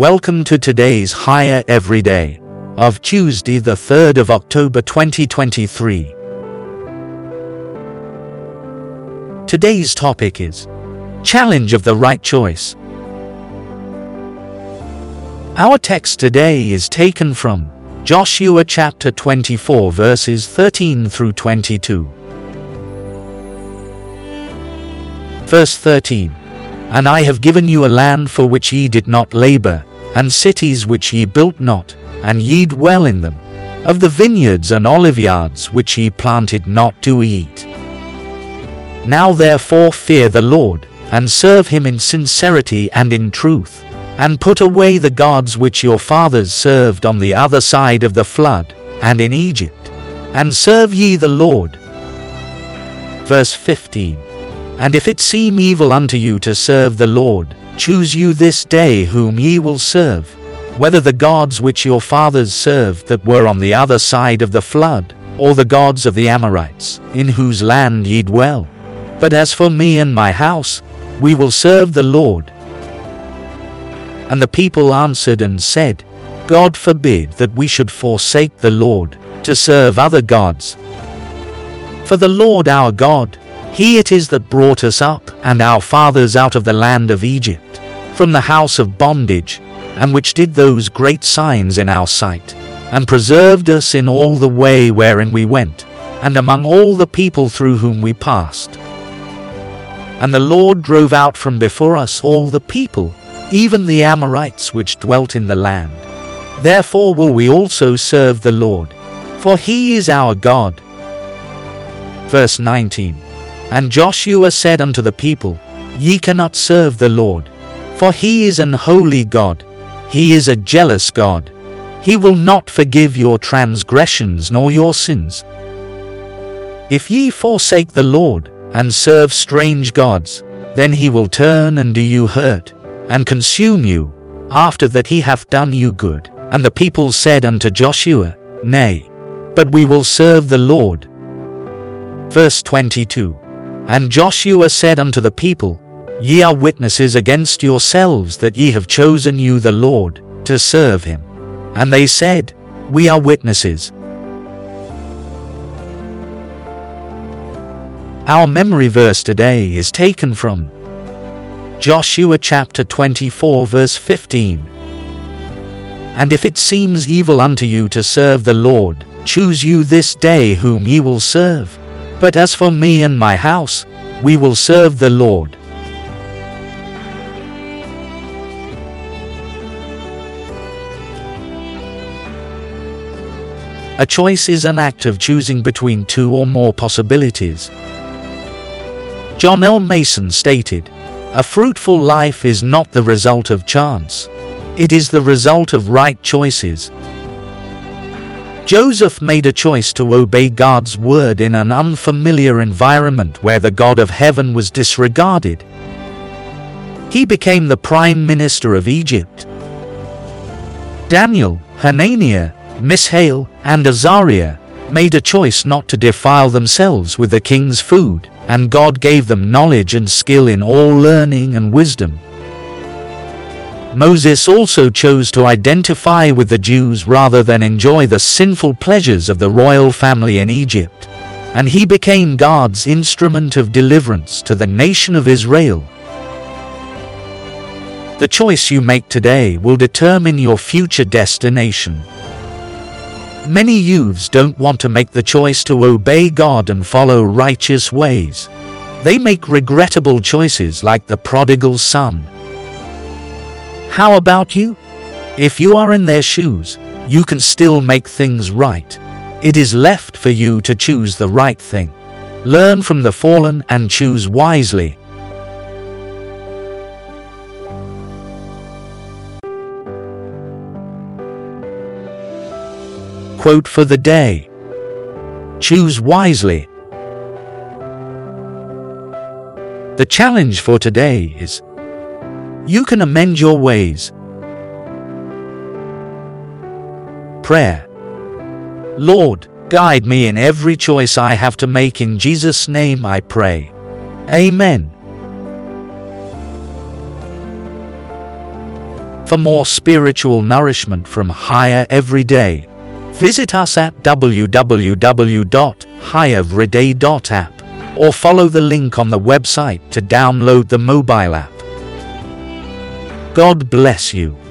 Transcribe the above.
Welcome to today's Higher Everyday of Tuesday the 3rd of October 2023. Today's topic is Challenge of the Right Choice. Our text today is taken from Joshua chapter 24 verses 13 through 22. Verse 13. And I have given you a land for which ye did not labor, and cities which ye built not, and ye dwell in them, of the vineyards and oliveyards which ye planted not to eat. Now therefore fear the Lord, and serve him in sincerity and in truth, and put away the gods which your fathers served on the other side of the flood, and in Egypt, and serve ye the Lord. Verse 15. And if it seem evil unto you to serve the Lord, choose you this day whom ye will serve, whether the gods which your fathers served that were on the other side of the flood, or the gods of the Amorites, in whose land ye dwell. But as for me and my house, we will serve the Lord. And the people answered and said, God forbid that we should forsake the Lord, to serve other gods. For the Lord our God, He it is that brought us up and our fathers out of the land of Egypt, from the house of bondage, and which did those great signs in our sight, and preserved us in all the way wherein we went, and among all the people through whom we passed. And the Lord drove out from before us all the people, even the Amorites which dwelt in the land. Therefore will we also serve the Lord, for He is our God. Verse 19. And Joshua said unto the people, Ye cannot serve the Lord, for He is an holy God, He is a jealous God. He will not forgive your transgressions nor your sins. If ye forsake the Lord, and serve strange gods, then He will turn and do you hurt, and consume you, after that He hath done you good. And the people said unto Joshua, Nay, but we will serve the Lord. Verse 22. And Joshua said unto the people, Ye are witnesses against yourselves that ye have chosen you the Lord, to serve Him. And they said, We are witnesses. Our memory verse today is taken from Joshua chapter 24 verse 15. And if it seems evil unto you to serve the Lord, choose you this day whom ye will serve. But as for me and my house, we will serve the Lord. A choice is an act of choosing between two or more possibilities. John L. Mason stated, A fruitful life is not the result of chance. It is the result of right choices. Joseph made a choice to obey God's word in an unfamiliar environment where the God of heaven was disregarded. He became the prime minister of Egypt. Daniel, Hananiah, Mishael, and Azariah made a choice not to defile themselves with the king's food, and God gave them knowledge and skill in all learning and wisdom. Moses also chose to identify with the Jews rather than enjoy the sinful pleasures of the royal family in Egypt, and he became God's instrument of deliverance to the nation of Israel. The choice you make today will determine your future destination. Many youths don't want to make the choice to obey God and follow righteous ways. They make regrettable choices like the prodigal son. How about you? If you are in their shoes, you can still make things right. It is left for you to choose the right thing. Learn from the fallen and choose wisely. Quote for the day. Choose wisely. The challenge for today is, you can amend your ways. Prayer. Lord, guide me in every choice I have to make. In Jesus' name I pray. Amen. For more spiritual nourishment from Higher Every Day, visit us at www.higheveryday.app or follow the link on the website to download the mobile app. God bless you.